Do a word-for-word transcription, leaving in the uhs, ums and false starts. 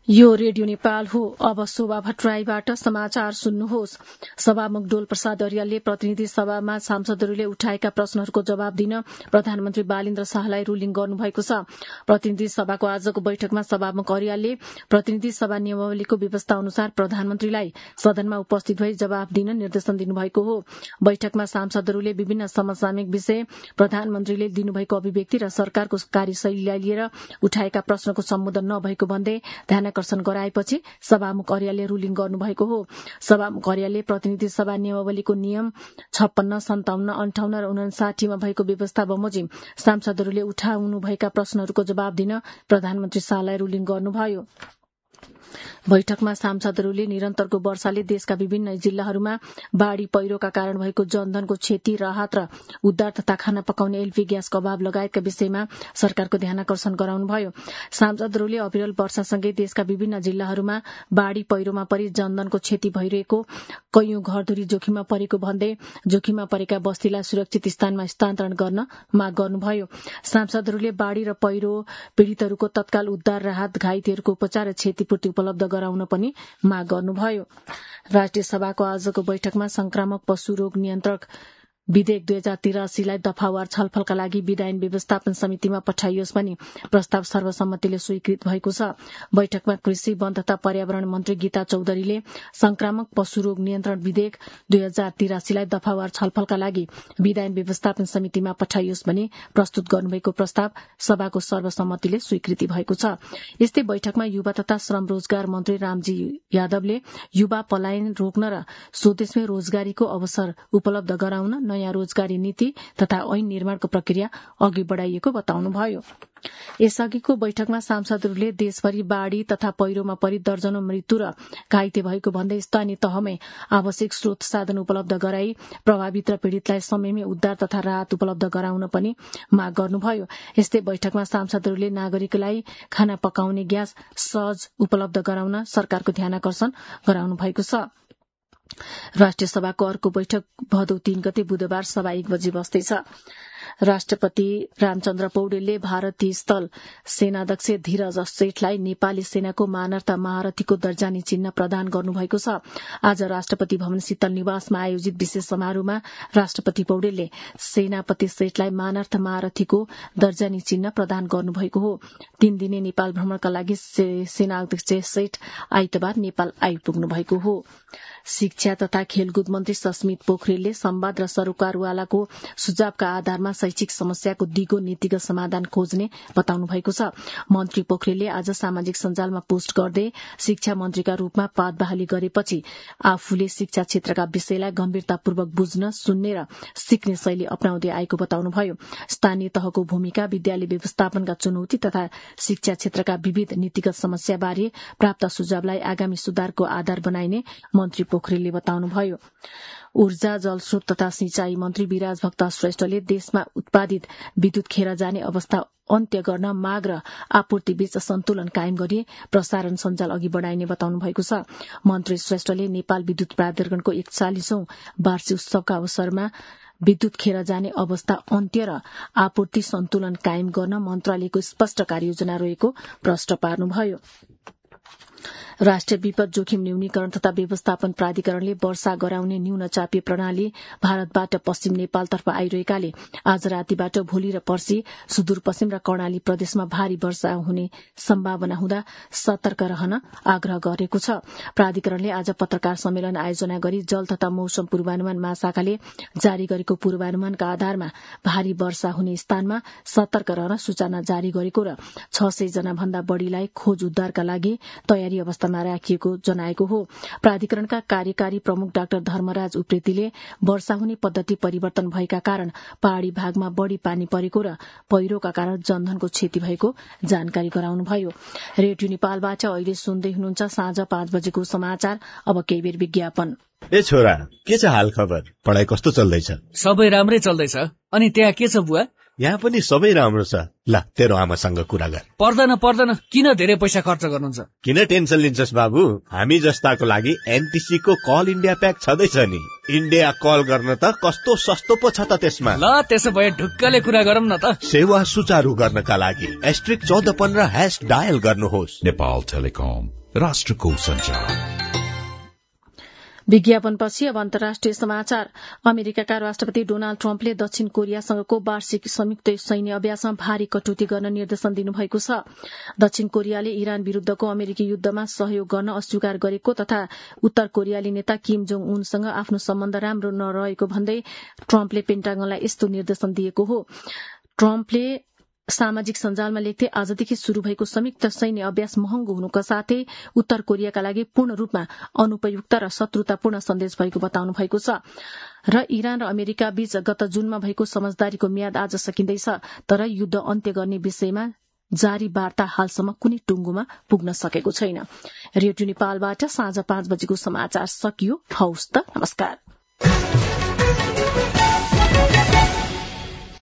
यो रेडियो नेपाल हो। अब शोभा भट्टराईबाट समाचार सुन्नुहोस्। सभामुख डोल प्रसाद अर्यालले प्रतिनिधि सभामा सांसदहरूले उठाएका प्रश्नहरूको जवाब दिन प्रधानमन्त्री बालेन्द्र शाहलाई रुलिङ गर्नुभएको छ। प्रतिनिधि सभाको आजको बैठकमा सभामुख अर्यालले प्रतिनिधि सभा नियमावलीको व्यवस्था अनुसार प्रधानमन्त्रीलाई सदनमा उपस्थित भई जवाब दिन निर्देशन दिनुभएको हो। बैठकमा सांसदहरूले विभिन्न समसामयिक विषय, प्रधानमन्त्रीले दिनुभएको अभिव्यक्ति र सरकारको कार्यशैलीलाई लिएर उठाएका प्रश्नको सम्बोधन नभएको भन्दै ध्यानाकर्षण गराएपछि सभामुख अर्यालले रुलिङ गर्नुभएको हो। सभामुख अर्यालले प्रतिनिधि सभा नियमावलीको नियम छप्पन्न, सन्ताउन्न, अन्ठाउन्न र उनासाठीमा भएको व्यवस्था बमोजिम सांसदहरूले उठाउनुभएका प्रश्नहरूको जवाब दिन प्रधानमन्त्री शाहलाई रुलिङ गर्नुभयो। बैठकमा सांसदहरूले निरन्तरको वर्षाले देशका विभिन्न जिल्लाहरूमा बाढ़ी पहिरोका कारण भएको जनधनको क्षति, राहत र उद्धार तथा खाना पकाउने एलपी ग्यासको अभाव लगायतका विषयमा सरकारको ध्यानाकर्षण गराउनुभयो। सांसदहरूले अविरल वर्षासँगै देशका विभिन्न जिल्लाहरूमा बाढ़ी पहिरोमा परि जनधनको क्षति भइरहेको, कैयौं घरधुरी जोखिममा परेको भन्दै जोखिममा परेका बस्तीलाई सुरक्षित स्थानमा स्थानान्तरण गर्न माग गर्नुभयो। सांसदहरूले बाढ़ी र पहिरो पीड़ितहरूको तत्काल उद्धार, राहत, घाइतेहरूको उपचार र क्षतिपूर्ति उपलब्ध गराउन पनि माग गर्नुभयो। राष्ट्रिय सभाको आजको बैठकमा संक्रामक पशु रोग नियन्त्रक विधेयक दुई हजार तिरासीलाई दफावार छलफलका लागि विधायन व्यवस्थापन समितिमा पठाइयोस् पनि प्रस्ताव सर्वसम्मतिले स्वीकृत भएको छ। बैठकमा कृषि, वन तथा पर्यावरण मन्त्री गीता चौधरीले संक्रामक पशु रोग नियन्त्रण विधेयक दुई हजार तिरासीलाई दफावार छलफलका लागि विधायन व्यवस्थापन समितिमा पठाइयोस् पनि प्रस्तुत गर्नुभएको प्रस्ताव सभाको सर्वसम्मतिले स्वीकृति भएको छ। यस्तै बैठकमा युवा तथा श्रम रोजगार मन्त्री रामजी यादवले युवा पलायन रोक्न र स्वदेशमै रोजगारीको अवसर उपलब्ध गराउन नयाँ रोजगारी नीति तथा ऐन निर्माणको प्रक्रिया अघि बढ़ाइएको बताउनुभयो। यसअघिको बैठकमा सांसदहरूले देशभरि बाढ़ी तथा पहिरोमा परि दर्जनौं मृत्यु र घाइते भएको भन्दै स्थानीय तहमै आवश्यक स्रोत साधन उपलब्ध गराई प्रभावित र पीड़ितलाई समयमै उद्धार तथा राहत उपलब्ध गराउन पनि माग गर्नुभयो। यस्तै बैठकमा सांसदहरूले नागरिकलाई खाना पकाउने ग्यास सहज उपलब्ध गराउन सरकारको ध्यानाकर्षण गराउनु भएको छ। राष्ट्रिय सभाको अर्को बैठक भदौ तीन गते बुधबार सभा एक बजे बस्दैछ। राष्ट्रपति रामचन्द्र पौडेलले भारतीय स्थल सेनाध्यक्ष धीरज सेठलाई नेपाली सेनाको मानर्थ महारथीको दर्जानी चिन्ह प्रदान गर्नुभएको छ। आज राष्ट्रपति भवन शीतल निवासमा आयोजित विशेष समारोहमा राष्ट्रपति पौडेलले सेनापति सेठलाई मानर्थ महारथीको दर्जानी चिन्ह प्रदान गर्नुभएको हो। तीन दिने नेपाल भ्रमणका लागि सेनाध्यक्ष सेठ आइतबार नेपाल आइपुग्नु भएको हो। शिक्षा तथा खेलकुद मन्त्री सस्मित पोखरेलले संवाद र सरोकारवालाको सुझावका आधारमा शैक्षिक समस्याको दिगो नीतिगत समाधान खोज्ने बताउनु भएको छ। मन्त्री पोखरेलले आज सामाजिक सञ्जालमा पोस्ट गर्दै शिक्षा मन्त्रीका रूपमा पद बहाली गरेपछि आफूले शिक्षा क्षेत्रका विषयलाई गम्भीरतापूर्वक बुझ्न, सुन्ने र सिक्ने शैली अपनाउँदै आएको बताउनुभयो। स्थानीय तहको भूमिका, विद्यालय व्यवस्थापनका चुनौती तथा शिक्षा क्षेत्रका विविध नीतिगत समस्याबारे प्राप्त सुझावलाई आगामी सुधारको आधार बनाइने मन्त्री पोखरेलले बताउनुभयो। ऊर्जा, जलस्रोत तथा सिंचाई मन्त्री विराज भक्त श्रेष्ठले देशमा उत्पादित विद्युत खेर जाने अवस्था अन्त्य गर्न माग र आपूर्ति बीच सन्तुलन कायम गरी प्रसारण सञ्जाल अघि बढ़ाइने बताउनु भएको छ। मन्त्री श्रेष्ठले नेपाल विद्युत प्राधिकरणको एकचालिसौं वार्षिक उत्सवका अवसरमा विद्युत खेर जाने अवस्था अन्त्य र आपूर्ति सन्तुलन कायम गर्न मन्त्रालयको स्पष्ट कार्ययोजना रहेको प्रश्न पार्नुभयो। राष्ट्रिय विपद जोखिम न्यूनीकरण तथा व्यवस्थापन प्राधिकरणले वर्षा गराउने न्यून चापीय प्रणाली भारतबाट पश्चिम नेपालतर्फ आइरहेकाले आज रातिबाट भोलि र पर्सि सुदूरपश्चिम र कर्णाली प्रदेशमा भारी वर्षा हुने सम्भावना हुँदा सतर्क रहन आग्रह गरेको छ। प्राधिकरणले आज पत्रकार सम्मेलन आयोजना गरी जल तथा मौसम पूर्वानुमान महाशाखाले जारी गरेको पूर्वानुमानका आधारमा भारी वर्षा हुने स्थानमा सतर्क रहन सूचना जारी गरेको र छ सय जना भन्दा बढ़ीलाई खोज उद्धारका लागि तयारी अवस्थामा राखिएको जनाएको हो। प्राधिकरणका कार्यकारी प्रमुख डाक्टर धर्मराज उप्रेतीले वर्षा हुने पद्धति परिवर्तन भएका कारण पहाड़ी भागमा बढ़ी पानी परेको र पहिरोका कारण जनधनको क्षति भएको जानकारी गराउनुभयो। रेडियो नेपालबाट अहिले सुन्दै हुनुहुन्छ साँझ पाँच बजेको समाचार। अब केही बेर विज्ञापन। ए छोरा, के छ हाल खबर? पढाइ कस्तो चल्दैछ? सबै राम्रै चल्दैछ। अनि त्यहाँ के छ बुवा? यहाँ पनि सबै राम्रो छ। ल तेरो आमासँग कुरा गर। पर्दैन पर्दैन, किन धेरै पैसा खर्च गर्नुहुन्छ? किन टेन्सन लिन्छस् बाबु, हामी जस्ताको लागि एनटिसी को कल इन्डिया प्याक छँदैछ नि। इन्डिया कल गर्न त कस्तो सस्तो पो छ त त्यसमा। ल त्यसो भए ढुक्कले कुरा गरौँ न त। सेवा सुचारू गर्नका लागि एस्ट्रिक चौध पन्ध्र ह्याश डायल गर्नुहोस्। नेपाल टेलिकम, राष्ट्रको सञ्चार। विज्ञापनपछि अब अन्तर्राष्ट्रिय समाचार। अमेरिकाका राष्ट्रपति डोनाल्ड ट्रम्पले दक्षिण कोरियासँगको वार्षिक संयुक्त सैन्य अभ्यासमा भारी कटौती गर्न निर्देशन दिनुभएको छ। दक्षिण कोरियाले इरान विरूद्धको अमेरिकी युद्धमा सहयोग गर्न अस्वीकार गरेको तथा उत्तर कोरियाली नेता किम जोङ उनसँग आफ्नो सम्बन्ध राम्रो नरहेको भन्दै ट्रम्पले पेन्टागनलाई यस्तो निर्देशन दिएको हो। ट्रम्पले सामाजिक सञ्जालमा लेख्दै आजदेखि शुरू भएको संयुक्त सैन्य अभ्यास महँगो हुनुका साथै उत्तर कोरियाका लागि पूर्ण रूपमा अनुपयुक्त र शत्रुतापूर्ण सन्देश भएको बताउनु भएको छ। र इरान र अमेरिका बीच गत जुनमा भएको समझदारीको म्याद आज सकिँदैछ, तर युद्ध अन्त्य गर्ने विषयमा जारी वार्ता हालसम्म कुनै टुङ्गोमा पुग्न सकेको छैन। रेडियो नेपालबाट साँझ पाँच बजेको समाचार सकियो। हौस् त, नमस्कार।